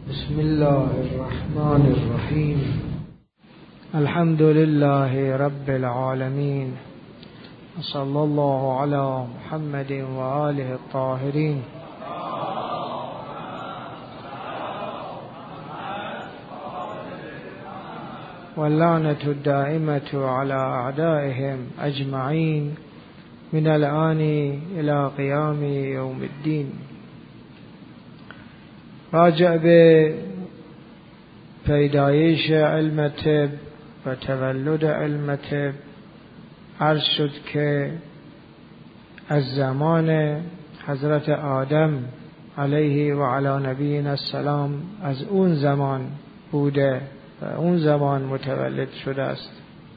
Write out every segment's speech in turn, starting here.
بسم الله الرحمن الرحیم. الحمد لله رب العالمین، صلی الله علی محمد و آله الطاهرین. واللعنة الدائمة على أعدائهم أجمعين من الآن إلى قيام يوم الدين. راجع به پیدایش علم طب و تولد علم طب عرض شد که از زمان حضرت آدم علیه و علی نبینا السلام از اون زمان بوده و اون زمان متولد شده است.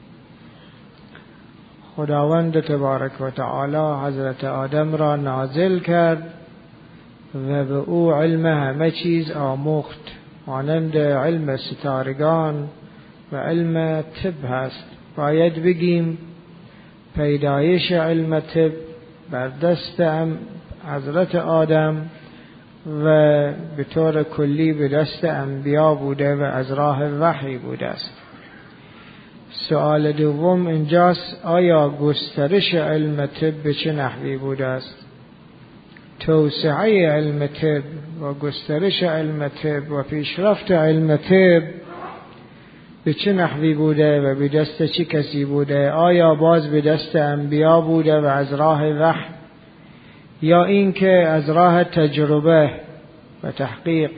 خداوند تبارک و تعالی حضرت آدم را نازل کرد و به او علم همه چیز آموخت، مانند علم ستارگان و علم طب هست. باید بگیم پیدایش علم طب بر دست حضرت آدم و به طور کلی به دست انبیا بوده و از راه وحی بوده است. سوال دوم اینجاست: آیا گسترش علم طب به چه نحوی بوده است؟ توسعه علم طب و گسترش علم طب و پیشرفت علم طب به چه نحوی بوده و به دست چه کسی بوده؟ آیا باز به دست انبیا بوده و از راه وحی، یا اینکه از راه تجربه و تحقیق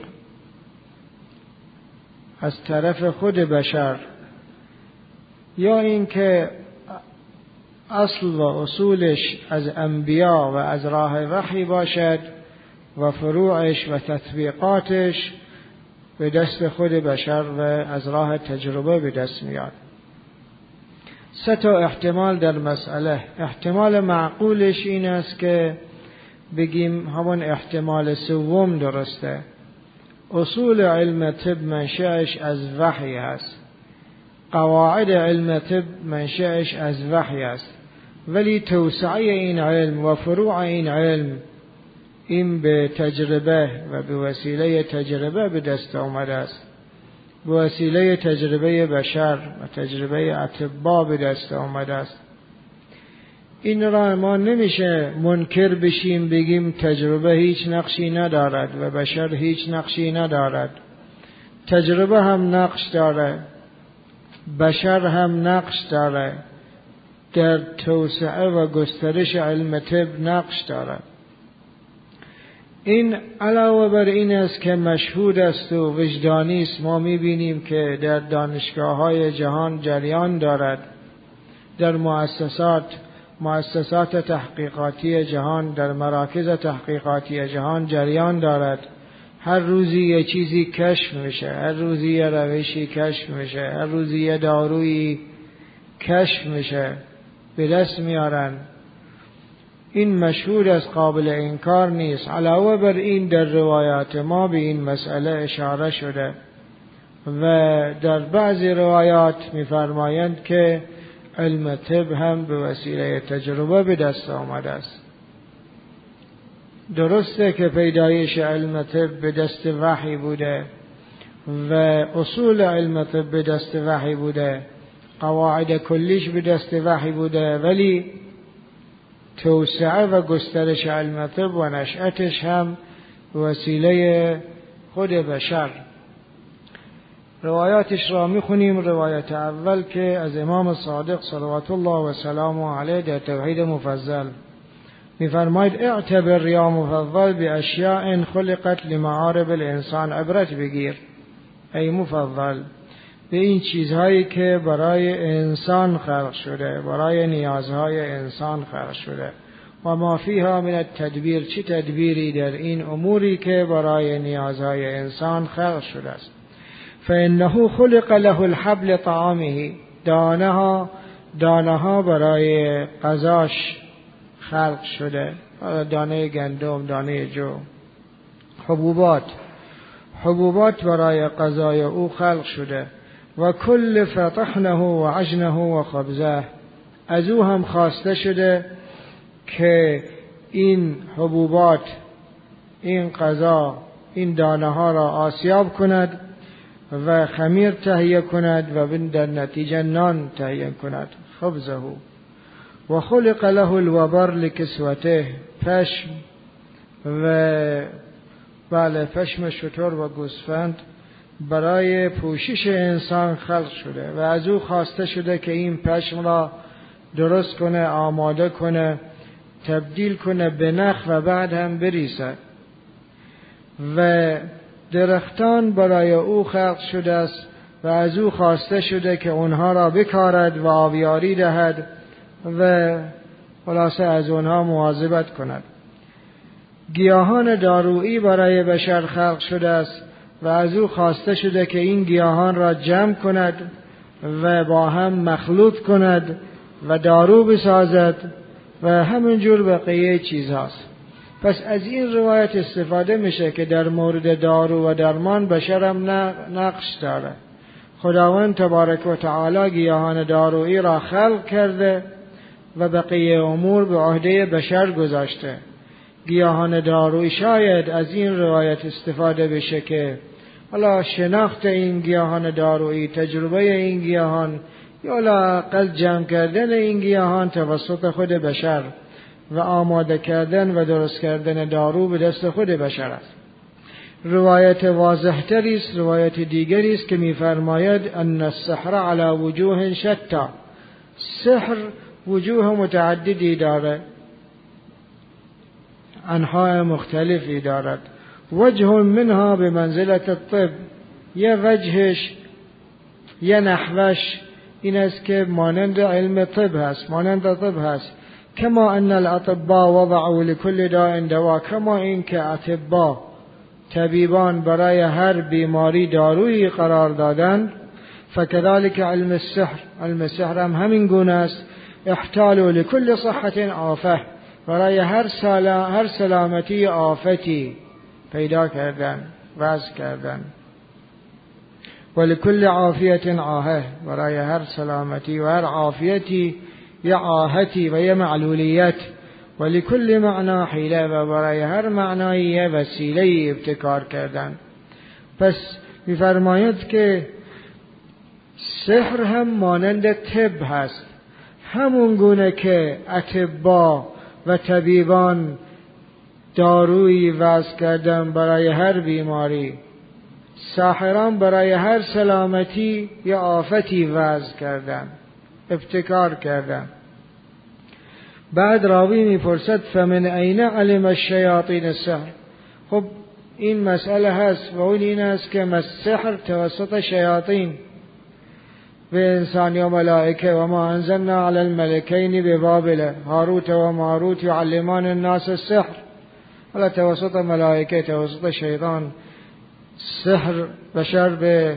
از طرف خود بشر، یا اینکه اصل و اصولش از انبیا و از راه وحی باشد و فروعش و تطبیقاتش به دست خود بشر و از راه تجربه به دست میاد؟ سه تا احتمال در مسئله. احتمال معقولش این است که بگیم همون احتمال سوم درسته. اصول علم طب منشأش از وحی است، قواعد علم طب منشأش از وحی است، ولی توسعه این علم و فروع این علم این به تجربه و به وسیله تجربه به دست آمده است، به وسیله تجربه بشر و تجربه اطباء به دست آمده است. این را ما نمیشه منکر بشیم بگیم تجربه هیچ نقشی ندارد و بشر هیچ نقشی ندارد. تجربه هم نقش داره، بشر هم نقش داره، در توسعه و گسترش علم طب نقش دارد. این علاوه بر این است که مشهود است و وجدانی است. ما میبینیم که در دانشگاه‌های جهان جریان دارد، در مؤسسات تحقیقاتی جهان، در مراکز تحقیقاتی جهان جریان دارد. هر روزی یه چیزی کشف میشه، هر روزی یه روشی کشف میشه، هر روزی یه دارویی کشف میشه، به دست میارن. این مشهود از قابل انکار نیست. علاوه بر این در روایات ما به این مسئله اشاره شده و در بعضی روایات میفرمایند که علم طب هم به وسیله تجربه به دست آمده است. درسته که پیدایش علم طب به دست وحی بوده و اصول علم طب به دست وحی بوده، قواعد کلیش به دست وحی بوده، ولی توسعه و گسترش علم طب و نشأتش هم به وسیله خود بشر. روایاتش را میخونیم. روایت اول که از امام صادق صلوات الله و سلامه علیه در توحید مفضل میفرماید: اعتبر یا مفضل باشیاء خلقت لمعارب الانسان. عبرت بگیر ای مفضل به این چیزهایی که برای انسان خلق شده، برای نیازهای انسان خلق شده. و ما فیها من التدبیر، چه تدبیری در این اموری که برای نیازهای انسان خلق شده است. فانه خلق له الحبل طعامه، دانه ها برای غذاش خلق شده، دانه گندم، دانه جو. حبوبات برای غذای او خلق شده. و کل فطحنه و عجنه و خبزه، از او هم خواسته شده که این حبوبات، این غذا این دانه ها را آسیاب کند و خمیر تهیه کند و در نتیجه نان تهیه کند. خبزه و خلق له الوبر لکسوته، پشم و پشم شتر و گوسفند برای پوشش انسان خلق شده و از او خواسته شده که این پشم را درست کنه، آماده کنه، تبدیل کنه به نخ و بعد هم بریزد. و درختان برای او خلق شده است و از او خواسته شده که اونها را بکارد و آبیاری دهد و خلاصه از اونها مواظبت کند. گیاهان دارویی برای بشر خلق شده است و از او خواسته شده که این گیاهان را جمع کند و با هم مخلوط کند و دارو بسازد و همینجور بقیه چیز هاست. پس از این روایت استفاده میشه که در مورد دارو و درمان بشر هم نقش داره. خداوند تبارک و تعالی گیاهان دارویی را خلق کرده و بقیه امور به عهده بشر گذاشته. گیاهان دارویی شاید از این روایت استفاده بشه که حالا شناخت این گیاهان دارویی، تجربه این گیاهان یا لااقل جمع کردن این گیاهان توسط خود بشر و آماده کردن و درست کردن دارو به دست خود بشر است. روایت واضح تری است، روایت دیگری است که می‌فرماید ان السحر علی وجوه شتا، سحر وجوه متعددی داره، انواع مختلفی دارد. وجه منها به منزلت الطب، یه وجهش یه نحوش این است که مانند علم طب هست، مانند طب هست. کما ان الاطباء وضعوا لكل داء دوا، کما این که اطباء طبیبان برای هر بیماری دارویی قرار دادند، فكذلك علم السحر، علم السحر هم همین گونه است. احتالوا لكل صحة آفه، برای هر سلامتی آفتی پیدا کردن، وضع کردن. ولكل عافیت آهه، برای هر سلامتی و هر عافیتی یا آهتی و یا معلولیت. ولكل معنا حیله، و برای هر معنایی یا وسیله ابتکار کردن. پس می‌فرماید که سحر هم مانند طب هست، همون گونه که اطباء و طبیبان دارویی وضع کردن برای هر بیماری، ساحران برای هر سلامتی یا آفتی وضع کردن، ابتکار کردن. بعد راوی میپرسد فمن این علم الشیاطین السحر. خب این مسئله هست و اون این است که السحر توسط شیاطین به انسان و ملائکه. و ما انزلنا علی الملکین ببابل هاروت و ماروت یعلمان الناس السحر. حالا توسط ملائکه، توسط شیطان سحر بشر به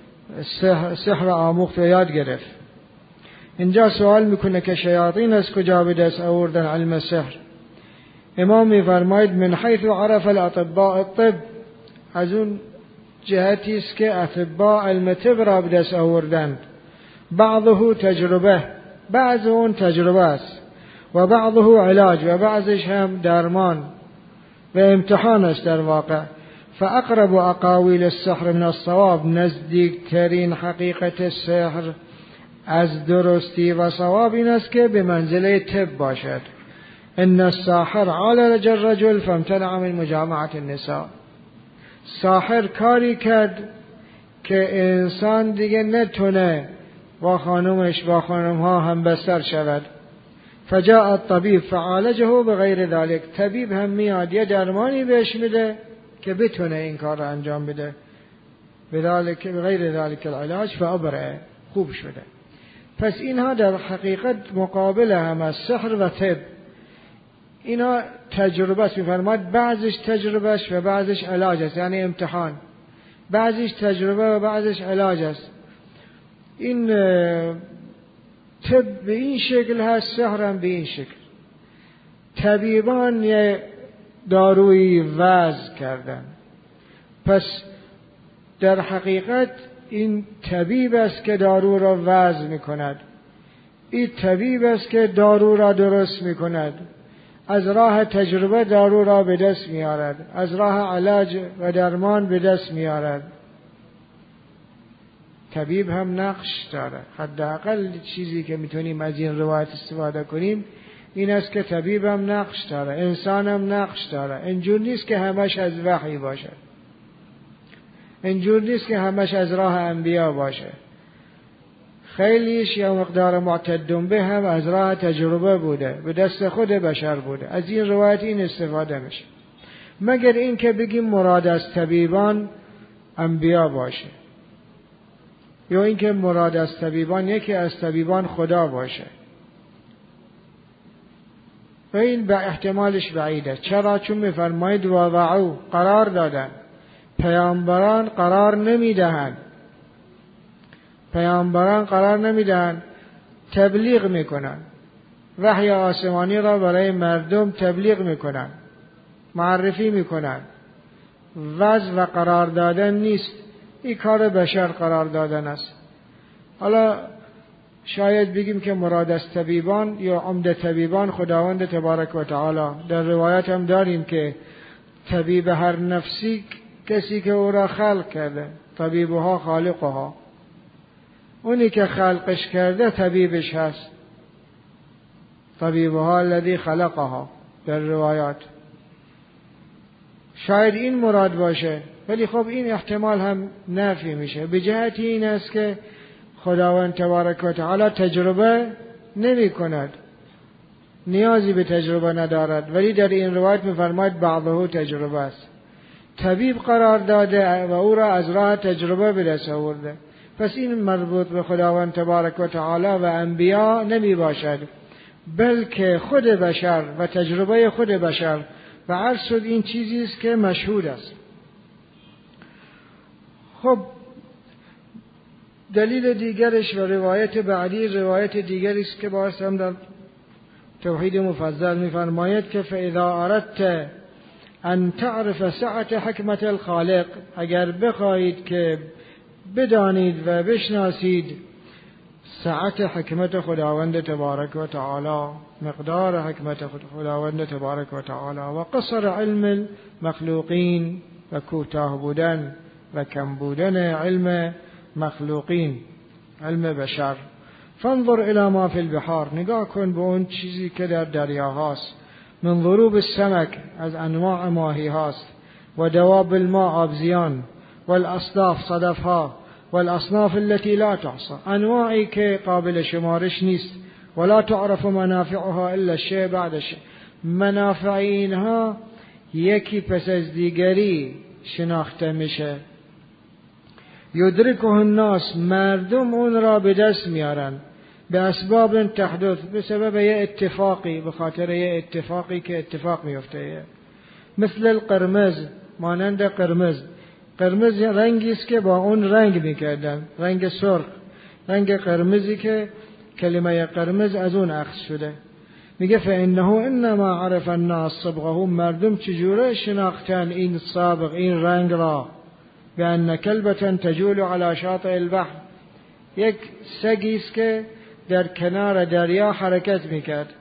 سحر آموخت و یاد گرفت. اینجا سوال میکنه که شیاطین از کجا به دست آوردن علم سحر؟ امام میفرماید من حیث عرف الاطباء الطب، از اون جهتی است که اطباء علم طب را به دست آوردند. بعضه تجربه، بعض اون تجربه است، و بعضه علاج، و بعضش هم درمان و امتحان است در واقع. فاقرب اقاویل السحر من الصواب، نزدیکترین حقیقت سحر از درستی و صواب این است که به منزله طب باشد. ان الساحر عالج الرجل فامتنع من مجامعة النساء. ساحر کاری کرد که انسان دیگه نتونه با خانمش با خانمها هم بستر شود. فجاء الطبیب فعالجه بغیر ذلك، طبیب هم میاد یه درمانی بهش میده که بتونه این کار را انجام بده. بغیر ذلك العلاج فابرئ، خوب شده. پس اینها در حقیقت مقابل هم از سحر و طب. اینا تجربه است، میفرماید بعضش تجربه است و بعضش علاج است، یعنی امتحان. بعضش تجربه و بعضش علاج است. این طب به این شکل هست، سحر هم به این شکل. طبیبان یه دارویی وضع کردن، پس در حقیقت این طبیب است که دارو را وضع می کند، این طبیب است که دارو را درست می کند. از راه تجربه دارو را به دست میارد، از راه علاج و درمان به دست میارد. طبیب هم نقش داره. حداقل چیزی که میتونیم از این روایت استفاده کنیم این است که طبیب هم نقش داره، انسان هم نقش داره. اینجور نیست که همش از وحی باشه، اینجور نیست که همش از راه انبیا باشه. خیلیش یا مقدار معتدم به هم از راه تجربه بوده، به دست خود بشر بوده. از این روایت این استفاده میشه، مگر این که بگیم مراد از طبیبان انبیا باشه، یا این که مراد از طبیبان یکی از طبیبان خدا باشه. و این به احتمالش بعیده. چرا؟ چون میفرماید وضعوا، قرار دادن. پیامبران قرار نمیدهند، پیامبران قرار نمیدهند، تبلیغ میکنن، وحی آسمانی را برای مردم تبلیغ میکنن، معرفی میکنن. وضع و قرار دادن نیست، این کار بشر قرار دادن است. حالا شاید بگیم که مراد از طبیبان یا عمده طبیبان خداوند تبارک و تعالی. در روایت هم داریم که طبیب هر نفسی کسی که او را خلق کرده، طبیبها خالقها. اونی که خلقش کرده طبیبش هست، طبیبها الذی خلقها در روایات. شاید این مراد باشه، ولی خب این احتمال هم نفی میشه. به جهت این است که خداوند تبارک و تعالی تجربه نمی کند، نیازی به تجربه ندارد، ولی در این روایت می‌فرماید بعضه تجربه است. طبیب قرار داده و او را از راه تجربه به دست آورده. پس این مربوط به خداوند تبارک و تعالی و انبیا نمی باشد، بلکه خود بشر و تجربه خود بشر. و عرض شد این چیزی است که مشهود است. خب دلیل دیگرش و روایت بعدی روایت دیگری است که باعث هم در توحید مفضل می‌فرماید که فاذا اردت ان تعرف سعة حکمت الخالق، اگر بخواهید که بدانید و بشناسید سعت حکمت خداوند تبارک و تعالی، مقدار حکمت خداوند تبارک و تعالی و قصر علم المخلوقین و کوتاه بودن و کم بودن علم مخلوقین، علم بشر. فانظر الى ما فی البحار، نگاه کن به اون چیزی که در دریا هاست. من ضروب السمك، از انواع ماهی هاست. و دواب الماء، آبزیان. والاصداف، صدف ها. والاصناف التي لا تحصى، انواعی که قابل شمارش نیست. ولا تعرف منافعها الا الشيء بعد الشيء، منافع اینها یکی پس از دیگری شناخته میشه. یدرکه الناس، مردم اون را به دست میارن. به اسباب تحدث، به سبب یه اتفاقی، به خاطر یه اتفاقی که اتفاق میفته. مثل القرمز، مانند قرمز. قرمز رنگی است که با اون رنگ میکردن، رنگ سرخ، رنگ قرمزی که کلمه قرمز از اون اخذ شده. میگه فانه انما عرف الناس صبغه، مردم چجوره شناختن این صابغ، این رنگ را. بأن کلبة تجول على شاطئ البحر، یک سگی است که در کنار دریا حرکت میکرد.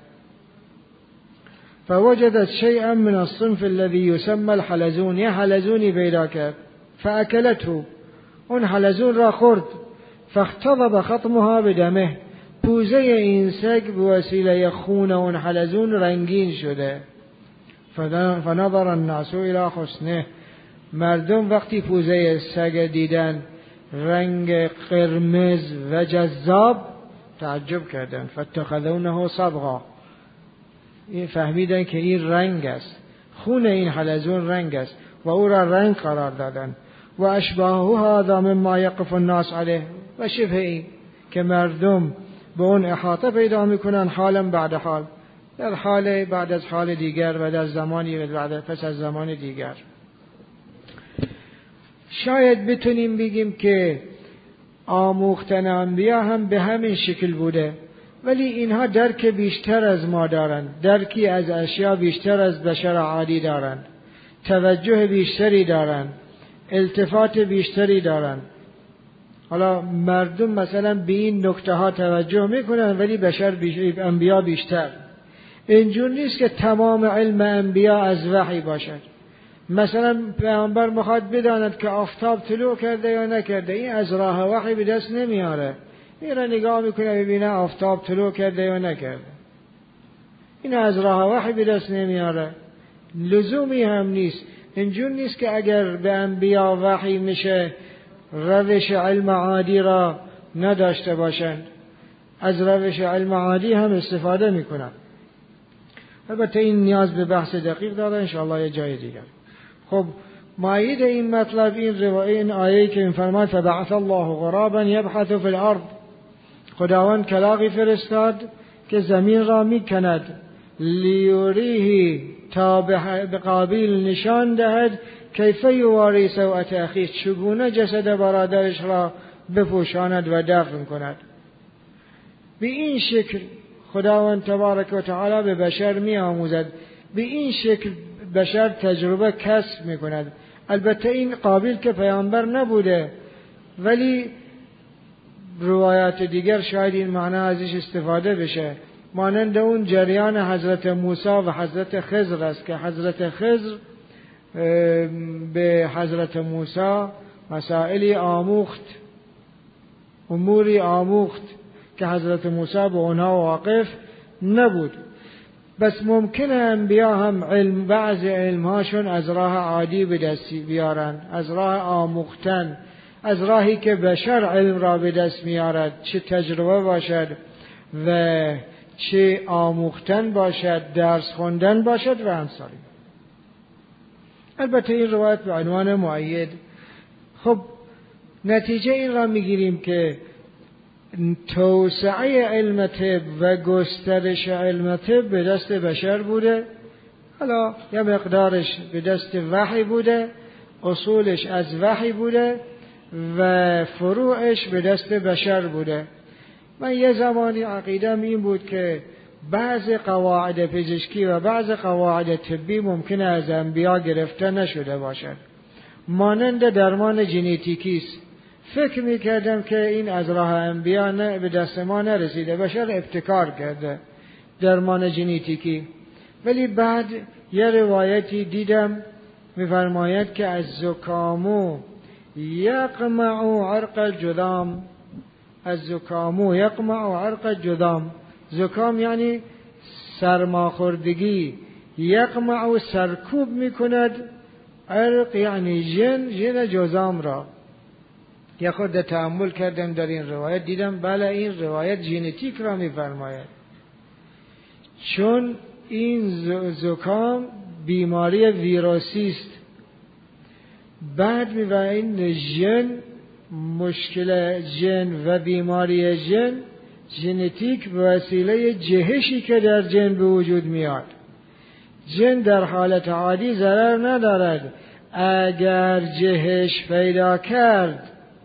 فوجدت شيئا من الصنف الذي يسمى الحلزون، یه حلزونی پیدا کرد. فاکلته، اون حلزون را خورد. فاختضب خطمها بدمه، پوزه این سگ به وسیله خون اون حلزون رنگین شده. فنظر الناس الى حسنه، مردم وقتی پوزه سگ دیدن رنگ قرمز و جذاب تعجب کردن. فاتخذونه صبغا، این فهمیدن که این رنگ است، خون این حلزون رنگ است و او را رنگ قرار دادن. و اشباهه هذا مما یقف الناس علیه، و شبه این که مردم به اون احاطه پیدا میکنن حالا بعد حال، در حال بعد از حال دیگر و در زمانی بعد پس از زمان دیگر. شاید بتونیم بگیم که آموختن انبیا هم به همین شکل بوده، ولی اینها درک بیشتر از ما دارند، درکی از اشیا بیشتر از بشر عادی دارند، توجه بیشتری دارند، التفات بیشتری دارند. حالا مردم مثلا به این نکته ها توجه میکنن، ولی بشر انبیا بیشتر. اینجور نیست که تمام علم انبیا از وحی باشد. مثلا پیامبر میخواد بداند که آفتاب طلوع کرده یا نکرده، این از راه وحی به دست نمیاره. میره نگاه میکنه ببینه آفتاب طلوع کرده یا نکرده، این از راه وحی به دست نمیاره. لزومی هم نیست. اینجور نیست که اگر به انبیا وحی میشه روش علم عادی را نداشته باشند، از روش علم عادی هم استفاده میکنند. البته این نیاز به بحث دقیق داره انشاءالله یه جای دیگر. خب مایید این مطلب این آیه که میفرماد فبعث الله غرابا یبحث فی الارض، خداوند کلاغی فرستاد که زمین را میکند، لیوریه تا به قابیل نشان دهد کیف یواری سوءت اخیه، چگونه جسد برادرش را بپوشاند و دفن کند. به این شکل خداوند تبارک و تعالی به بشر می آموزد، به این شکل بشر تجربه کسب می کند. البته این قابیل که پیامبر نبوده، ولی روایات دیگر شاید این معنی ازش استفاده بشه، مانند اون جریان حضرت موسی و حضرت خضر است که حضرت خضر به حضرت موسی مسائلی آموخت، اموری آموخت که حضرت موسی به اونها واقف نبود. بس ممکنه انبیا هم بعض علمهاشون از راه عادی به دست بیارن، از راه آموختن، از راهی که بشر علم را به دست میارد، چه تجربه باشد و چه آموختن باشد، درس خوندن باشد و امثالی. البته این روایت به عنوان مؤید. خب نتیجه این را میگیریم که توسعه علم طب و گسترش علم طب به دست بشر بوده، حالا یا مقدارش به دست وحی بوده، اصولش از وحی بوده و فروعش به دست بشر بوده. من یه زمانی عقیدم این بود که بعض قواعد پزشکی و بعض قواعد طبی ممکنه از انبیا گرفته نشده باشد، مانند درمان ژنتیکی است. فکر میکردم که این از راه انبیا به دست ما نرسیده، بشر ابتکار کرده درمان ژنتیکی. ولی بعد یه روایتی دیدم میفرماید که از زکامو یقمع عرق الجذام، از زکامو یقمع عرق الجذام، زکام یعنی سرماخوردگی، یقمع سرکوب میکند، عرق یعنی ژن جذام را. یه خورده تأمل کردم در این روایت، دیدم بله این روایت ژنتیک را میفرماید، چون این زکام بیماری ویروسی است. بعد می‌بینید ژن، مشکل ژن و بیماری ژنتیک به وسیله جهشی که در ژن به وجود میاد. ژن در حالت عادی ضرر ندارد، اگر جهش پیدا کرد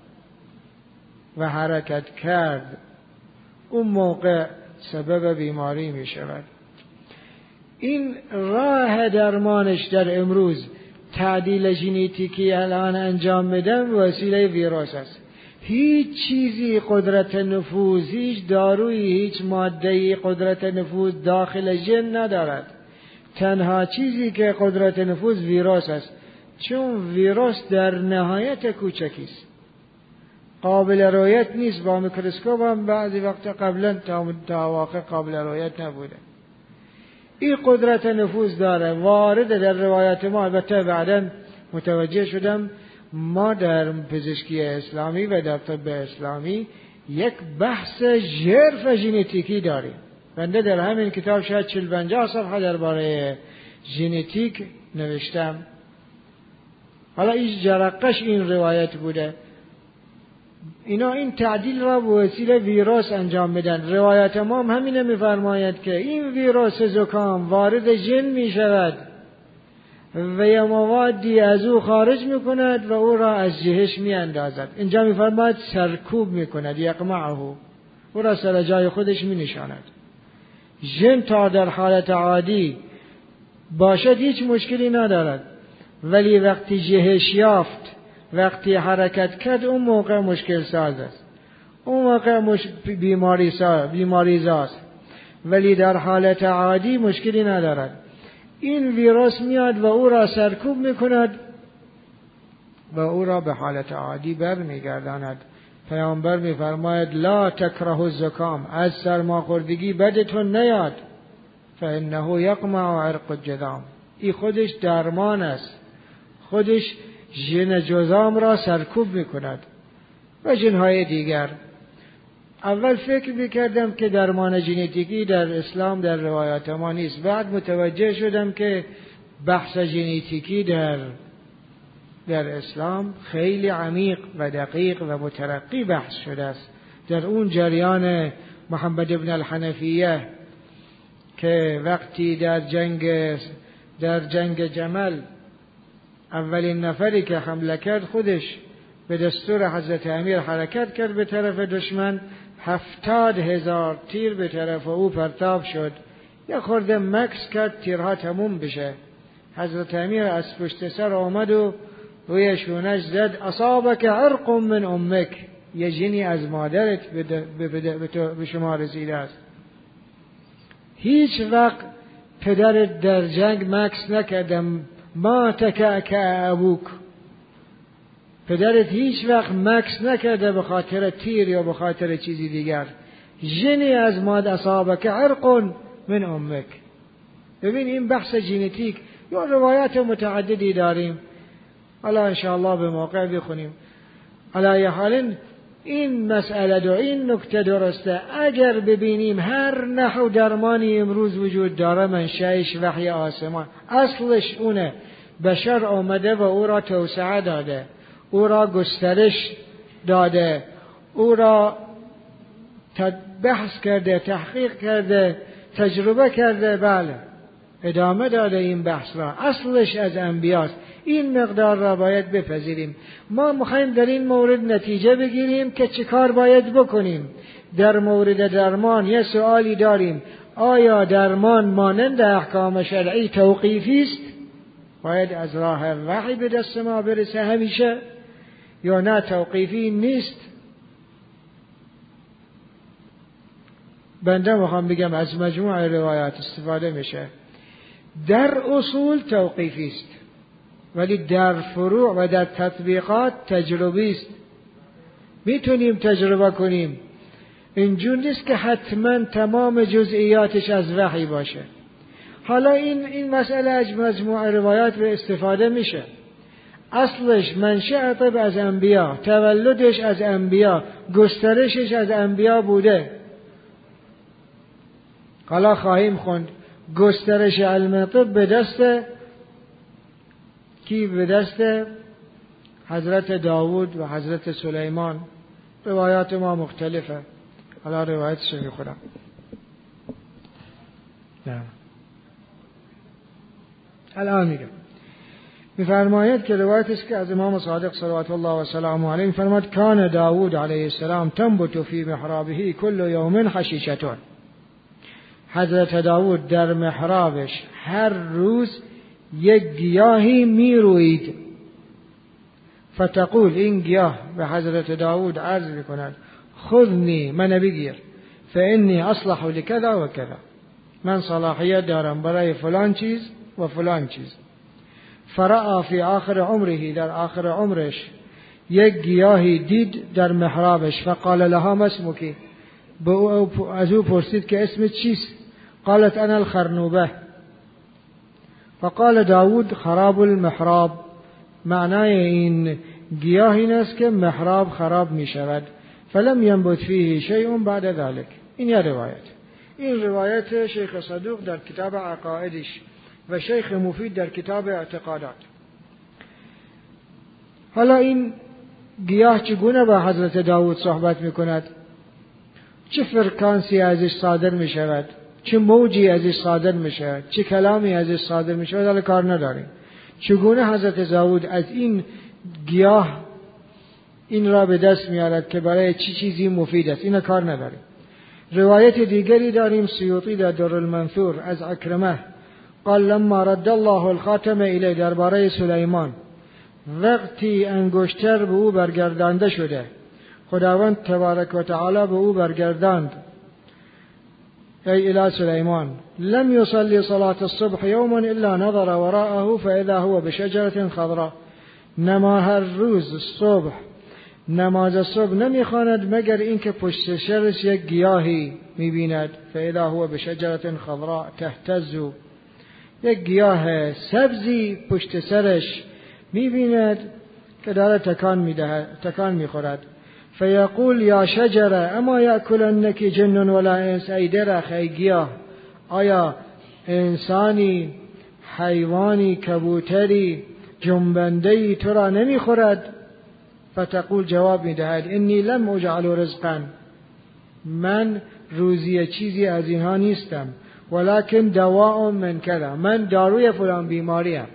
و حرکت کرد اون موقع سبب بیماری می شود. این راه درمانش در امروز تعدیل ژنتیکی الان انجام میدن وسیله ویروس است. هیچ چیزی قدرت نفوذ، هیچ دارویی، هیچ ماده‌ای قدرت نفوذ داخل ژن ندارد. تنها چیزی که قدرت نفوذ ویروس است، چون ویروس در نهایت کوچکی است، قابل رؤیت نیست. با میکروسکوپ هم بعضی وقت قبلا تا واقع قابل رؤیت نبوده. این قدرت نفوذ داره، وارد در روایت ما. البته بعدا متوجه شدم ما در پزشکی اسلامی و در طب اسلامی یک بحث ژرف ژنتیکی داریم. بنده در همین کتاب شاید 40-50 صفحه درباره ژنتیک نوشتم. حالا این جرقش این روایت بوده. اینا این تعدیل را به وسیله ویروس انجام میدن. روایت ما هم همینه میفرماید که این ویروس زکام وارد ژن میشود و یه موادی از او خارج میکند و او را از جهش میاندازد. اینجا میفرماید سرکوب میکند، یقمعه، او را سر جای خودش مینشاند. ژن تا در حالت عادی باشد هیچ مشکلی ندارد، ولی وقتی جهش یافت، وقتی حرکت کرد، اون موقع مشکل ساز است، اون موقع بیماری زاست. ولی در حالت عادی مشکلی ندارد. این ویروس میاد و او را سرکوب میکند و او را به حالت عادی برمیگرداند. پیامبر میفرماید لا تکره الزکام، از سرماخوردگی بدتون نیاد، فانه یقمع عرق الجذام، این خودش درمان است، خودش ژن جذام را سرکوب میکند و ژن‌های دیگر. اول فکر میکردم که درمان ژنتیکی در اسلام در روایات ما نیست، بعد متوجه شدم که بحث ژنتیکی در اسلام خیلی عمیق و دقیق و مترقی بحث شده است. در اون جریان محمد ابن الحنفیه که وقتی در جنگ جمل اولین نفری که حمله کرد خودش به دستور حضرت امیر حرکت کرد به طرف دشمن، 70,000 تیر به طرف او پرتاب شد. یه خورده مکس کرد تیرها تموم بشه. حضرت امیر از پشت سر آمد و روی شونش زد اصابک عرق من امک، یه جنی از مادرت به شما رسیده است. هیچ وقت پدرت در جنگ مکس نکردم ما تکأ ابوک، پدرت هیچ وقت مکس نکرده به خاطر تیر یا به خاطر چیزی دیگر. ژنی از مادر، اصابک عرق من امک. ببین این بحث ژنتیک یا روایات متعددی داریم، حالا انشاءالله به موقع بخونیم. علی حال این مسئله و این نکته درسته. اگر ببینیم هر نحو درمانی امروز وجود داره منشأش وحی آسمان، اصلش اونه، بشر آمده و او را توسعه داده، او را گسترش داده، او را بحث کرده، تحقیق کرده، تجربه کرده، بله ادامه داده این بحث را. اصلش از انبیاست. این مقدار را باید بپذیریم. ما میخوایم در این مورد نتیجه بگیریم که چه کار باید بکنیم. در مورد درمان یه سوالی داریم، آیا درمان مانند احکام شرعی توقیفی است؟ باید از راه وحی به دست ما برسه همیشه، یا نه توقیفی نیست؟ بنده میخوام بگم از مجموع روایات استفاده میشه. در اصول توقیفی است، ولی در فروع و در تطبیقات تجربی است. میتونیم تجربه کنیم. اینجور نیست که حتما تمام جزئیاتش از وحی باشه. حالا این مسئله از مجموع روایات به استفاده میشه. اصلش منشأ طب از انبیا، تولدش از انبیا، گسترشش از انبیا بوده. حالا خواهیم خوند گسترش علم طب به دست کی؟ به دست حضرت داوود و حضرت سلیمان. روایات ما مختلفه. حالا روایتش رو میخورم. الان میگم. میفرماید که روایت است که از امام صادق صلوات الله و سلامه علیه میفرماید کان داوود علیه السلام تنبت فی محرابه کل یوم حشیشتون. حضرت داوود در محرابش هر روز یک گیاهی میروید. فتقول، این گیاه به حضرت داوود عرض میکند خذنی، من بگیر، فانی اصلح لکذا و کذا، من صلاحیت دارم برای فلان چیز و فلان چیز. فرأى فی آخر عمره، در آخر عمرش یک گیاهی دید در محرابش. فقال لها ما اسمکی، از او پرسید که اسمت چیست؟ قالت انا الخرنوبه. فقال داود خراب المحراب، معنای این گیاه این است که محراب خراب می شود. فلم ینبت فیه شیء بعد ذلك. این یه روایت. این روایت شیخ صدوق در کتاب عقائدش و شیخ مفید در کتاب اعتقادات. حالا این گیاه چگونه با حضرت داود صحبت می کند؟ چه فرکانسی ازش صادر می شود؟ چه موجی ازش صادر می شود؟ چه کلامی ازش صادر می شود؟ حالا کار نداریم. چگونه حضرت داود از این گیاه این را به دست می آورد که برای چی چیزی مفید است؟ این کار نداریم. روایت دیگری داریم سیوطی در در المنثور از عکرمه قال لما رد الله الخاتم الی، درباره سلیمان، وقتی انگشتر به او برگردانده شده، خداوند تبارک و تعالی به او برگرداند أي إلى سليمان لم يصلي صلاة الصبح يوما إلا نظر وراءه فإذا هو بشجرة خضراء. نما هر روز الصبح نماز الصبح نمیخواند مگر اینکه پشت سرش یک گیاهی میبیند. فإذا هو بشجرة خضراء تهتز، یک گیاه سبزی پشت سرش میبیند که داره تکان میخورد. فیقول یا شجره اما یأکلنک جن ولا انس. ای درخت، ای گیاه، آیا انسانی، حیوانی، کبوتری، جنبنده‌ای تو را نمیخورد؟ فتقول جواب میدهد انی لم اجعل رزقا، من روزی چیزی از اینها نیستم، ولکن دواء من کذا، من داروی فلان بیماریم.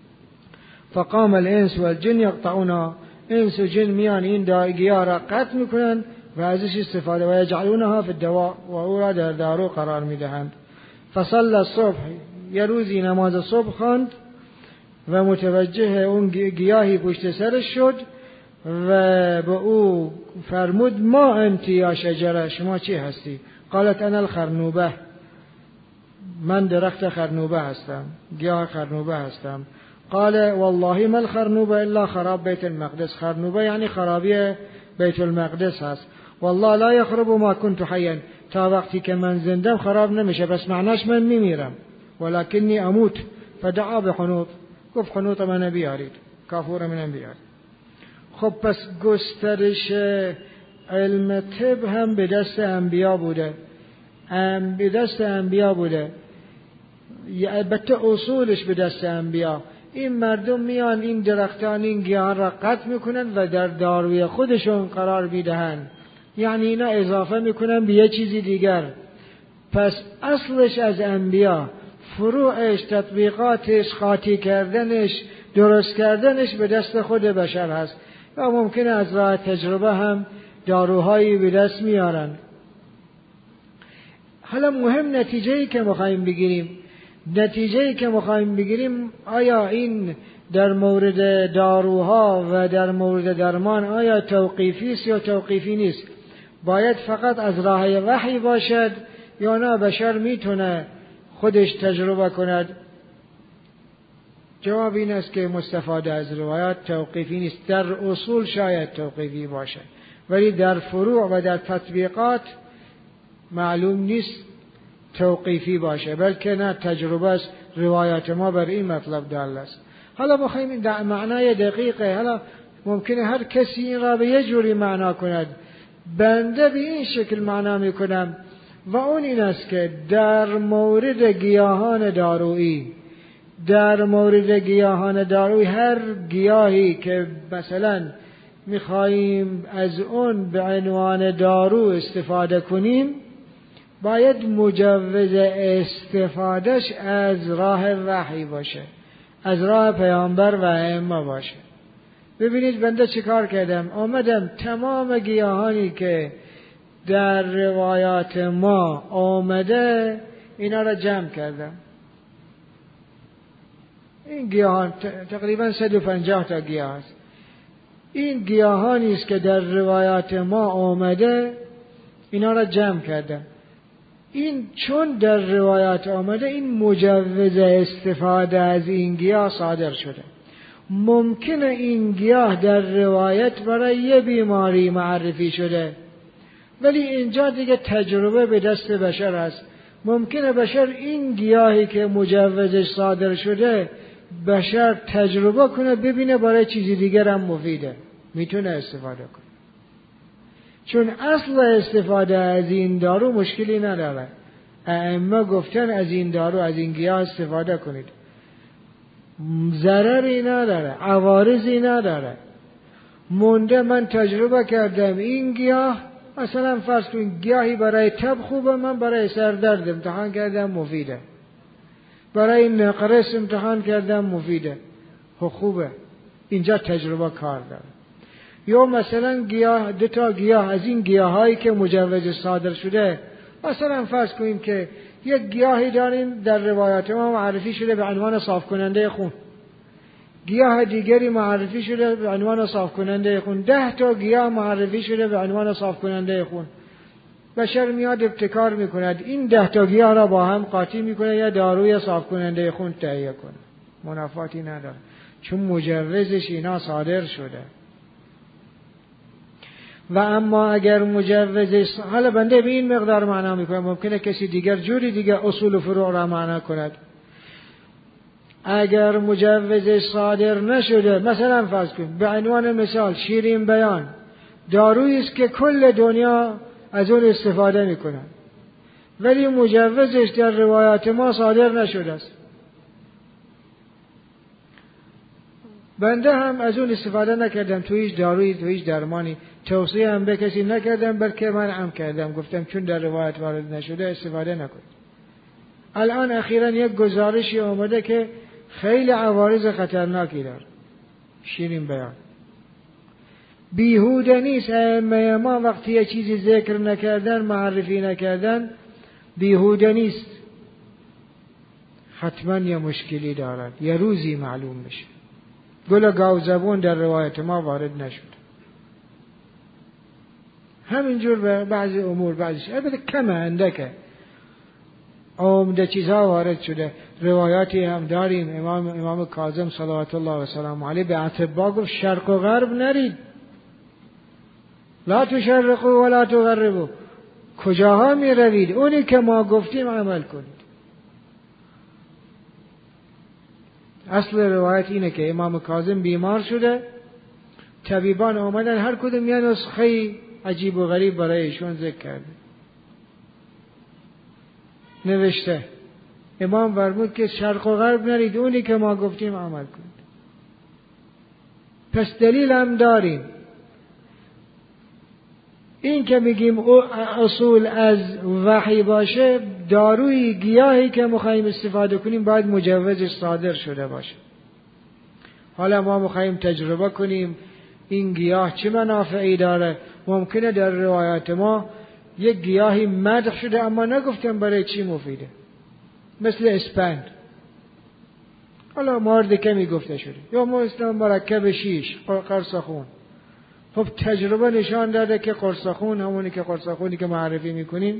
فقام الانس والجن یقطعونها، انس و جن میان این گیاه را قطع میکنند و ازش استفاده و یجعلونها فی الدواء، و او را در دارو قرار میدهند. فصلى الصبح، یه روزی نماز صبح خواند و متوجه اون گیاهی پشت سرش شد و به او فرمود ما انت یا شجره، شما چی هستی؟ قالت انا الخرنوبه، من درخت خرنوبه هستم، گیاه خرنوبه هستم. قال والله ما الخرنوبه الا خراب بیت المقدس، خرنوبه یعنی خرابی بیت المقدس هست. والله لا یخرب ما كنت حیا، تا وقتی که من زندم خراب نمیشه، بس معناش من میمیرم. ولکنی اموت. فدعا بحنوط، گفت حنوط من بیارید، کافور من بیارید. خب پس گسترش علم طب هم به دست انبیا بوده، به دست انبیا بوده، البته اصولش به دست انبیا. این مردم میان این درختان، این گیاهان را قطع میکنن و در داروی خودشون قرار میدهن، یعنی اینا اضافه میکنن به یه چیزی دیگر. پس اصلش از انبیا، فروعش، تطبیقاتش، قاطی کردنش، درست کردنش به دست خود بشر هست. و ممکنه از راه تجربه هم داروهایی به دست میارن. حالا مهم نتیجه‌ای که می‌خوایم بگیریم، آیا این در مورد داروها و در مورد درمان آیا توقیفی است یا توقیفی نیست؟ باید فقط از راه وحی باشد یا نه بشر میتونه خودش تجربه کند؟ جواب این است که مستفاده از روایات توقیفی نیست. در اصول شاید توقیفی باشد، ولی در فروع و در تطبیقات معلوم نیست توقیفی باشه، بلکه نه تجربه است. روایات ما بر این مطلب دال است. حالا بخوایم این معنای دقیقه، حالا ممکنه هر کسی این را به یه جوری معنا کند، بنده به این شکل معنا میکنم و اون این است که در مورد گیاهان دارویی، هر گیاهی که مثلا میخواییم از اون به عنوان دارو استفاده کنیم، باید مجوز استفادهش از راه وحی باشه، از راه پیامبر و ائمه باشه. ببینید بنده چه کار کردم، آمدم تمام گیاهانی که در روایات ما آمده اینا را جمع کردم. این گیاهان تقریبا 150 تا گیاه است. این گیاهانی است که در روایات ما آمده، اینا را جمع کردم. این چون در روایات آمده، این مجوز استفاده از این گیاه صادر شده. ممکنه این گیاه در روایت برای یه بیماری معرفی شده، ولی اینجا دیگه تجربه به دست بشر است. ممکنه بشر این گیاهی که مجوزش صادر شده، بشر تجربه کنه ببینه برای چیزی دیگر هم مفیده، میتونه استفاده کنه. چون اصل استفاده از این دارو مشکلی نداره. ائمه گفتن از این دارو، از این گیاه استفاده کنید، ضرری نداره، عوارضی نداره. مونده من تجربه کردم این گیاه، مثلا فرض کنید گیاهی برای تب خوبه، من برای سردرد امتحان کردم مفیده، برای نقرس امتحان کردم مفیده، خوبه، اینجا تجربه کار داره. یا مثلا گیاه، 2 تا گیاه از این گیاهایی که مجوز صادر شده، مثلا فرض کنیم که یک گیاهی داریم در روایات ما معرفی شده به عنوان صاف کننده خون، گیاه دیگری معرفی شده به عنوان صاف کننده خون، 10 تا گیاه معرفی شده به عنوان صاف کننده خون. بشر میاد ابتکار میکند این 10 تا گیاه را با هم قاطی میکنه یا داروی صاف کننده خون تهیه کنه، منافاتی نداره چون مجوزش اینا صادر شده. و اما اگر مجوزش، حالا بنده به این مقدار معنا میکنه، ممکنه کسی دیگر جوری دیگر اصول و فروع را معنا کند. اگر مجوزش صادر نشده، مثلا فرض کن به عنوان مثال شیرین بیان دارویی است که کل دنیا از اون استفاده میکنن ولی مجوزش در روایات ما صادر نشده است، بنده هم از اون استفاده نکردم، تو هیچ دارویی تو هیچ درمانی توصیه هم به کسی نکردم، بلکه من هم کردم، گفتم چون در روایت وارد نشده استفاده نکنید. الان اخیراً یک گزارشی آمده که خیلی عوارض خطرناکی داره شیرین بیان. بیهوده نیست ائمه ما وقتی یه چیزی ذکر نکردن، معرفی نکردن، بیهوده نیست، حتما یه مشکلی دارد، یه روزی معلوم میشه. گل گاو زبون در روایت ما وارد نشد، همینجور به بعضی امور بعضیش البته کمه اندکه عمده چیزها وارد شده. روایاتی هم داریم امام کاظم صلوات الله و سلامه علیه به اطباء گفت شرق و غرب نرید، لا تشرقوا ولا تغربوا، کجاها می روید؟ اونی که ما گفتیم عمل کنید. اصل روایت اینه که امام کاظم بیمار شده، طبیبان آمدن هر کدوم یه نسخه عجیب و غریب برای ایشون ذکر کرده، نوشته امام فرمود که شرق و غرب نرید، اونی که ما گفتیم عمل کنید. پس دلیل هم داریم. این که میگیم اصول از وحی باشه، داروی گیاهی که میخوایم استفاده کنیم باید مجوزش صادر شده باشه. حالا ما میخوایم تجربه کنیم این گیاه چه منافعی داره، ممکنه در روایات ما یک گیاهی مدح شده اما نگفتم برای چی مفیده، مثل اسپند، حالا مورد کمی گفته شده، یا مثل مرکب شیش، قرصخون. خب تجربه نشان داده که قرصخون، همونی که قرصخونی که معرفی میکنیم،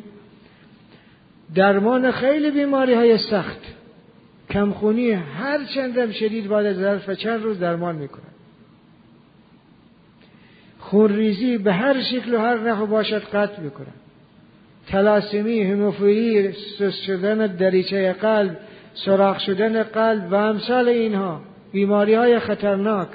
درمان خیلی بیماری های سخت، کمخونی هر چندم شدید بعد از ظرف چند روز درمان میکنه. خونریزی به هر شکل و هر نحو باشد قطع میکنه. تلاسمی، هموفیلی، سست شدن دریچه قلب، سوراخ شدن قلب و امثال اینها، بیماری های خطرناک،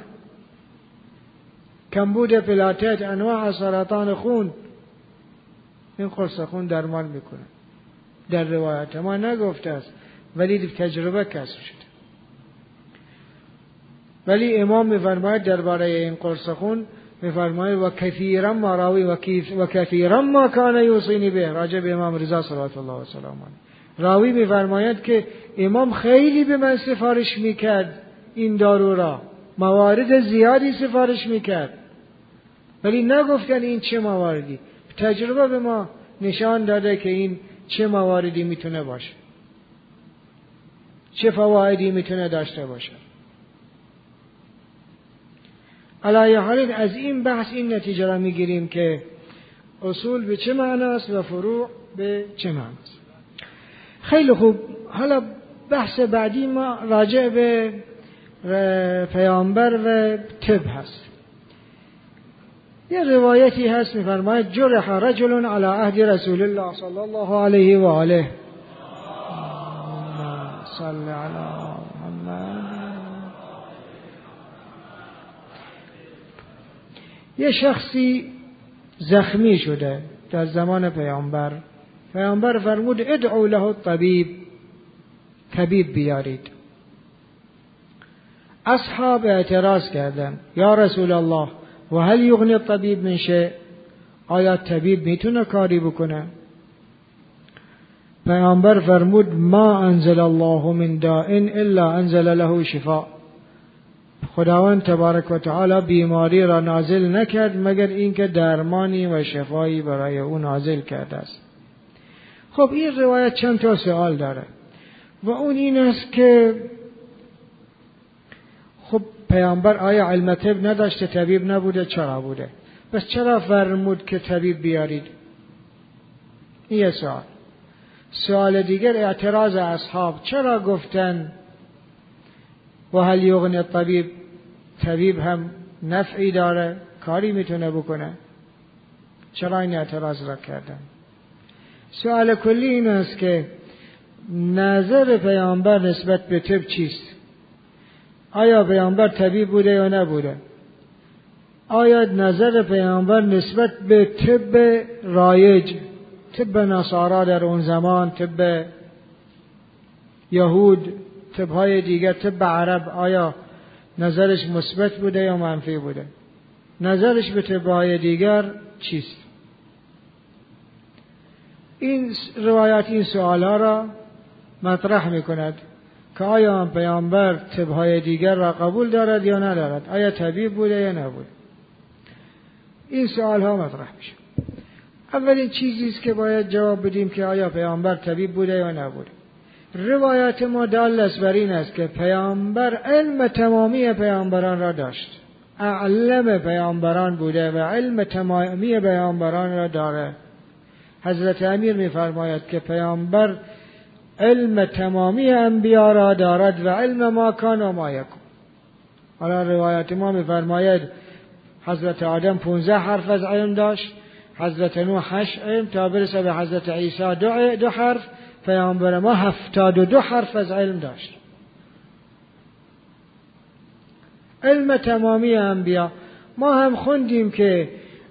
کمبود پلاتت، انواع سرطان خون، این قرص خون درمان میکنه. در روایت ما نگفته است ولی تجربه کسب شده. ولی امام میفرماید درباره این قرص خون، میفرماید و کثیرا ما راوی و کثیرا ما کان یوصینی به، راجع به امام رضا صلوات الله و سلام علیه. راوی میفرماید که امام خیلی به من سفارش میکرد این دارو را، موارد زیادی سفارش میکرد ولی نگفتن این چه مواردی. تجربه به ما نشان داده که این چه مواردی میتونه باشه، چه فوایدی میتونه داشته باشه. علی حال از این بحث این نتیجه را میگیریم که اصول به چه معناست و فروع به چه معناست. خیلی خوب، حالا بحث بعدی ما راجع به پیامبر و طب هست. یه روایتی هست میفرماید جرح رجل علی عهد رسول الله صلی الله علیه و آله، صلی علی محمد. یه شخصی زخمی شده در زمان پیامبر فرمود ادعو له الطبیب، طبیب بیارید. اصحاب اعتراض کردن یا رسول الله و هل یغنی الطبیب من شیء، آیا طبیب میتونه کاری بکنه؟ پیامبر فرمود ما انزل الله من داء الا انزل له شفاء، خداوند تبارک و تعالی بیماری را نازل نکرد مگر اینکه درمانی و شفایی برای او نازل کرده است. خب این روایت چند تا سوال داره و اون این است که خب پیامبر آیا علم طب نداشته، طبیب نبوده، چرا بوده؟ پس چرا فرمود که طبیب بیارید؟ این یه سوال. سوال دیگر اعتراض اصحاب، چرا گفتن و هل یغنی الطبیب، طبیب هم نفعی داره، کاری میتونه بکنه، چرا این اعتراض را کردن؟ سوال کلی این است که نظر پیامبر نسبت به طب چیست؟ آیا پیامبر طبیب بوده یا نبوده؟ آیا نظر پیامبر نسبت به طب رایج، طب نصارا در اون زمان، طب یهود، طب‌های دیگر، طب عرب، آیا نظرش مثبت بوده یا منفی بوده؟ نظرش به طب‌های دیگر چیست؟ این روایات این سوال‌ها را مطرح می‌کند که آیا پیامبر طب‌های دیگر را قبول دارد یا ندارد، آیا طبیب بوده یا نبوده. این سوال‌ها مطرح میشه. اولین چیزی است که باید جواب بدیم که آیا پیامبر طبیب بوده یا نبوده. روایات ما دال است بر این است که پیامبر علم تمامی پیامبران را داشت، اعلم پیامبران بوده و علم تمامی پیامبران را داره. حضرت امیر می‌فرماید که پیامبر علم تمامی انبیا را دارد و علم ما کان و ما یکون. حالا روایات ما می‌فرماید حضرت آدم 15 حرف از علم داشت، حضرت نوح 8 علم، تا برسه به حضرت عیسی 2 حرف، پیامبر ما 72 حرف از علم داشت. علم تمامی انبیا. ما هم خوندیم که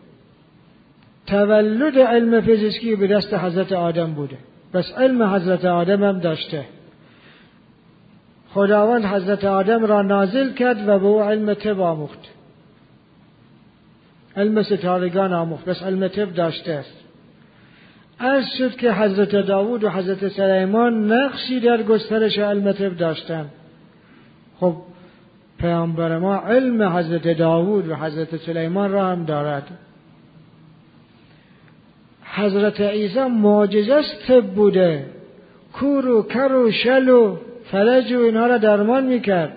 تولد علم فیزیکی به دست حضرت آدم بوده، بس علم حضرت آدم هم داشته. خداوند حضرت آدم را نازل کرد و به او علم طب آموخت، علم ستارگان آموخت، بس علم طب داشته است. عرض شد که حضرت داوود و حضرت سلیمان نقشی در گسترش علم طب داشتند. خب پیامبر ما علم حضرت داوود و حضرت سلیمان را هم دارد. حضرت عیسی معجزه است طب بوده، کور و کر و شل و فلج و اینها را درمان میکرد،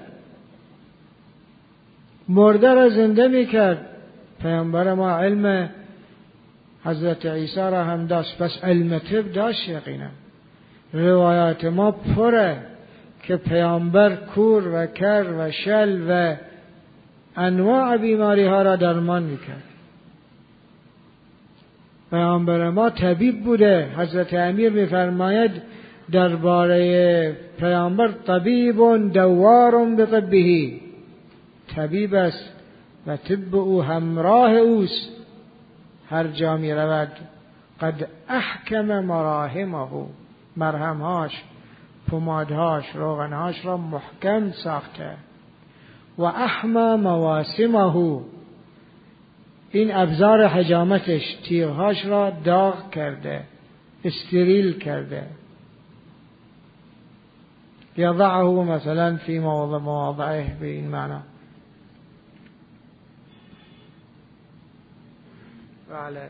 مرده را زنده میکرد. پیامبر ما علم حضرت عیسی را هم داشت، پس علم طب داشت یقینا. روایات ما پره که پیامبر کور و کر و شل و انواع بیماری ها را درمان میکرد. پیامبر ما طبیب بوده. حضرت امیر میفرماید درباره پیامبر طبیب دوار بطبه، طبیب است و طب او همراه اوست، هر جا می رود. قد احکم مراهمه، مرهمهاش، پمادهاش، روغنهاش را محکم ساخته. و احما مواسمه، این ابزار حجامتش، تیغهاش را داغ کرده، استریل کرده. یضعه مثلا فی مواضعه، به این معنی. بله،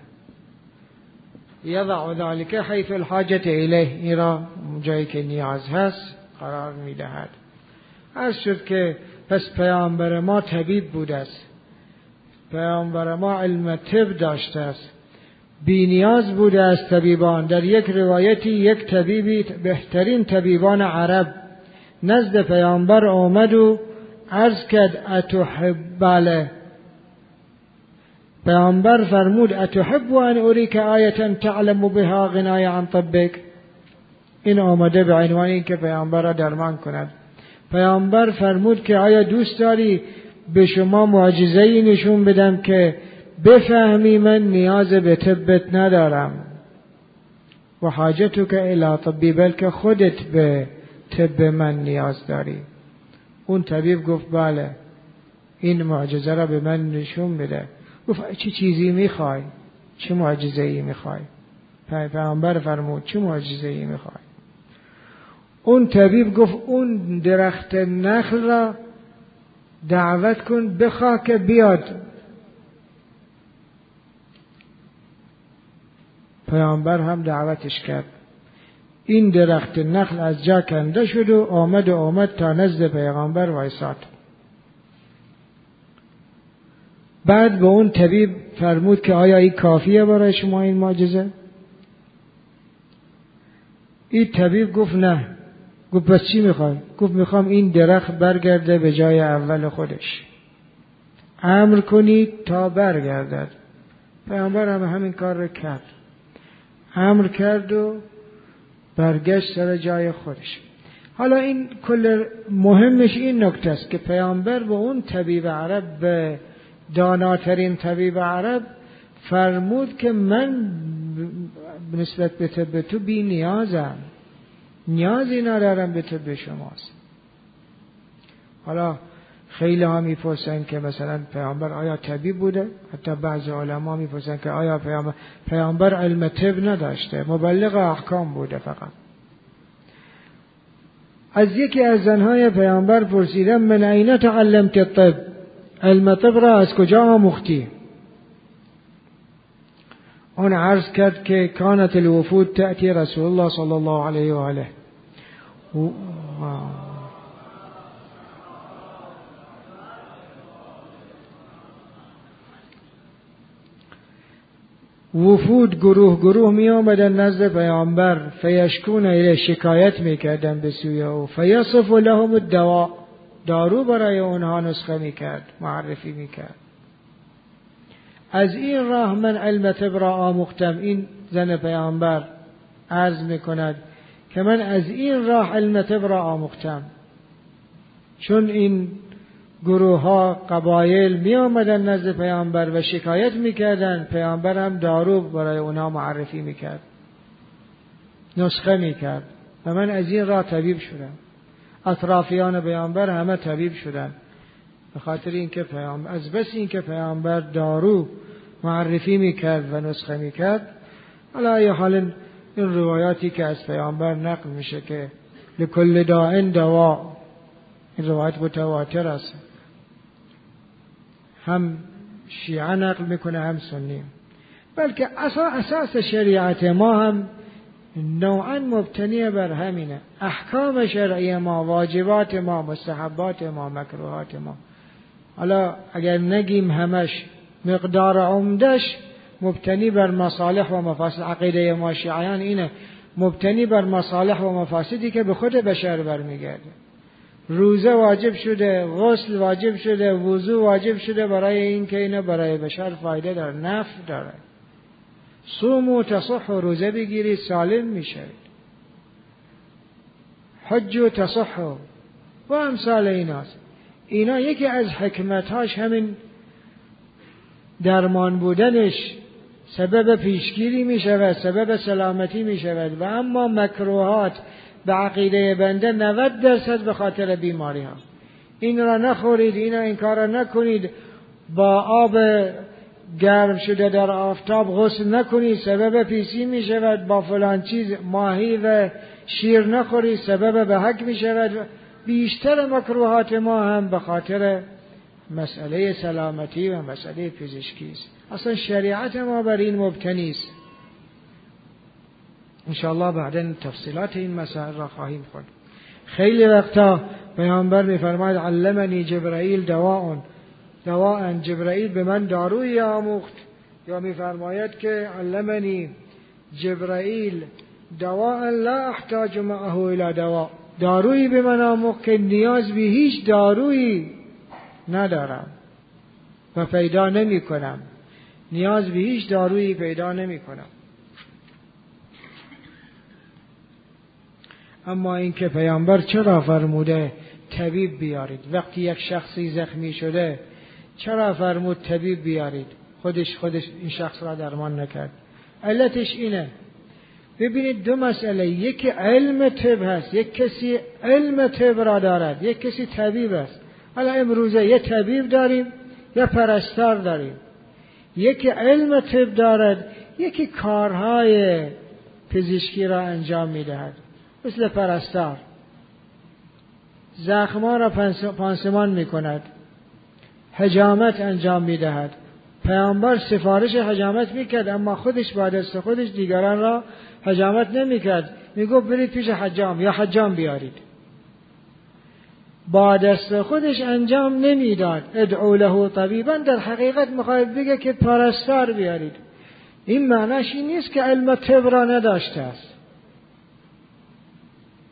یضع ذلك حیث الحاجة الیه، این را جایی که نیاز هست قرار میدهد. عرض شد که پس پیامبر ما طبیب بوده است، پیامبر ما علم طب داشته است، بی نیاز بوده است طبیبان. در یک روایتی یک طبیبی، بهترین طبیبان عرب، نزد پیامبر آمد و عرض کرد اتحب، پیامبر فرمود اتحب ان اریک آیة تعلم بها غنای عن طبک. این آمده به عنوان این که پیامبر را درمان کند. پیامبر فرمود که آیا دوست داری به شما معجزه‌ای نشون بدم که بفهمی من نیاز به طبت ندارم، و حاجتک الی طبی، بلکه خودت به طب من نیاز داری. اون طبیب گفت بله، این معجزه را به من نشون بده. گفت چه چیزی میخوای؟ چه معجزه‌ای میخوای؟ پیامبر فرمود چه معجزه‌ای میخوای؟ اون طبیب گفت اون درخت نخل را دعوت کن، بخواه که بیاد. پیامبر هم دعوتش کرد. این درخت نخل از جا کنده شد و آمد تا نزد پیامبر وایساد. بعد به اون طبیب فرمود که آیا این کافیه برای شما این معجزه؟ این طبیب گفت نه. گفت پس چی میخوای؟ گفت میخوام این درخت برگرده به جای اول خودش، امر کنید تا برگردد. پیامبر هم همین کار رو کرد، امر کرد و برگشت سر جای خودش. حالا این کل مهمش این نکته است که پیامبر به اون طبیب عرب، به داناترین طبیب عرب فرمود که من نسبت به طب تو بی نیازم، نیازی ندارم به طب شماست. حالا خیلی ها میپرسن که مثلا پیامبر آیا طبیب بوده؟ حتی بعضی علما میپرسن که آیا پیامبر علم طب نداشته، مبلغ احکام بوده فقط. از یکی از زنهای پیامبر پرسیدم من این تعلمت الطب، علم طب را از کجا آموختی؟ اون عرض کرد که کانت الوفود تأتی رسول الله صلی الله علیه و آله. وفود گروه گروه می آمدن نزد پیامبر، فیشکون الیه، شکایت می کردن به سوی او، فیصف لهم الدواء، دارو برای اونها نسخه می کرد، معرفی می کرد. از این راه من علم طب را آموختم. این زن پیامبر عرض می کند که من از این راه علم طب را آموختم، چون این گروه ها قبایل می آمدن نزد پیامبر و شکایت می کردن، پیامبر هم دارو برای اونا معرفی می کرد، نسخه می کرد و من از این راه طبیب شدم. اطرافیان پیامبر همه طبیب شدن به خاطر اینکه پیامبر، از بس اینکه پیامبر دارو معرفی می کرد و نسخه می کرد. حالا ای حال این روایاتی که از پیامبر نقل میشه که لکل داء دوا، این روایت متواتر است، هم شیعه نقل میکنه هم سنی، بلکه اساس شریعت ما هم نوعا مبتنی بر همینه. احکام شرعی ما، واجبات ما، مستحبات ما، مکروهات ما. حالا اگر نگیم همش، مقدار عمدش مبتنی بر مصالح و مفاسد. عقیده ما شیعیان اینه، مبتنی بر مصالح و مفاسدی که به خود بشر برمیگرده. روزه واجب شده، غسل واجب شده، وضو واجب شده برای این که اینه برای بشر فایده داره، نفع داره. صوم و تصح و روزه بگیرید سالم میشید، حج و تصح و امثال ایناست. اینا یکی از حکمتهاش همین درمان بودنش سبب پیشگیری می شود، سبب سلامتی می شود. و اما مکروهات به عقیده بنده 90% به خاطر بیماری ها. این را نخورید، این کار را نکنید، با آب گرم شده در آفتاب غسل نکنید، سبب پیسی می شود، با فلان چیز ماهی و شیر نخورید، سبب به حک می شود. بیشتر مکروهات ما هم به خاطر مسئله سلامتی و مسئله پزشکی است. اصلا شریعت ما بر این مبتنی است. انشاءالله بعداً تفصیلات این مسائل را خواهیم خورد. خیلی وقتا پیامبر می‌فرماید علمنی جبرائیل دواء، جبرائیل به من دارویی آموخت، یا می‌فرماید که علمنی جبرائیل دواء لا احتاج معه الى دواء، دارویی به من آموخت که نیاز به هیچ دارویی ندارم و پیدا نمی کنم، نیاز به هیچ دارویی پیدا نمی کنم. اما اینکه پیامبر چرا فرموده طبیب بیارید؟ وقتی یک شخصی زخمی شده چرا فرمود طبیب بیارید؟ خودش این شخص را درمان نکرد. علتش اینه، ببینید دو مسئله، یکی علم طب هست، یک کسی علم طب را دارد، یک کسی طبیب است. حالا امروزه یه طبیب داریم، یه پرستار داریم. یکی علم طب دارد، یکی کارهای پزشکی را انجام میدهد، مثل پرستار زخم‌ها را پانسمان میکند، حجامت انجام میدهد. پیامبر سفارش حجامت میکرد، اما خودش با دست خودش دیگران را حجامت نمیکرد، میگفت برید پیش حجام یا حجام بیارید. با دست خودش انجام نمیداد. ادعو له طبیبا، در حقیقت میخواهد بگه که پرستار بیارید. این معنیش این نیست که علم طب را نداشته است.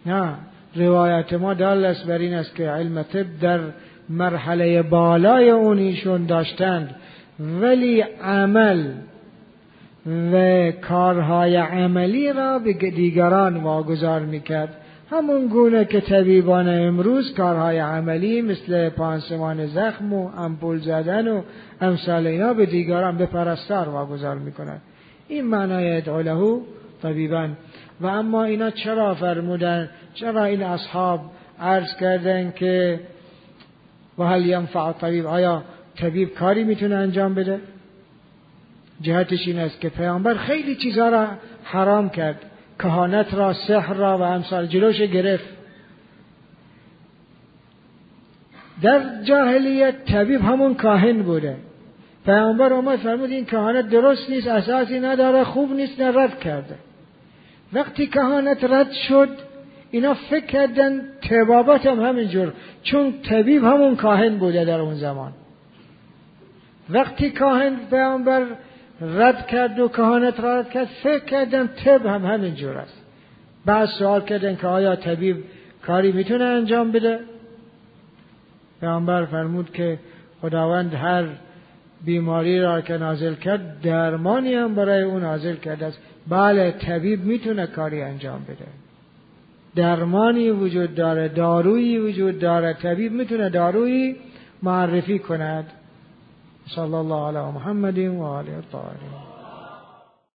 نه، روایت ما دال است بر این است که علم طب در مرحله بالای اون ایشون داشتند، ولی عمل و کارهای عملی را به دیگران واگذار میکرد، همون گونه که طبیبان امروز کارهای عملی مثل پانسمان زخم و امپول زدن و امثال اینا به دیگران، به پرستار واگذار میکنند. این معنای ادعو له طبیبا. و اما اینا چرا فرمودن، چرا این اصحاب عرض کردن که و هل ینفع طبیب، آیا طبیب کاری میتونه انجام بده؟ جهتش این است که پیامبر خیلی چیزها را حرام کرد، کهانت را، سحر را و امثال جلوش گرفت. در جاهلیت طبیب همون کاهن بوده. پیامبر اومد فرمود این کهانت درست نیست، اساسی نداره، خوب نیست، نه، رد کرده. وقتی کهانت رد شد اینا فکر کردن طبابت هم همینجور، چون طبیب همون کاهن بوده در اون زمان. وقتی کاهن پیامبر رد کرد و کهانت را رد کرد، فکر کردن طب هم همینجور است. بعد سوال کردن که آیا طبیب کاری میتونه انجام بده؟ پیامبر فرمود که خداوند هر بیماری را که نازل کرد درمانی هم برای اون نازل کرده است. بله، طبیب میتونه کاری انجام بده، درمانی وجود داره، دارویی وجود داره، طبیب میتونه دارویی معرفی کند. صلی الله علی محمد و آله الطاهرین.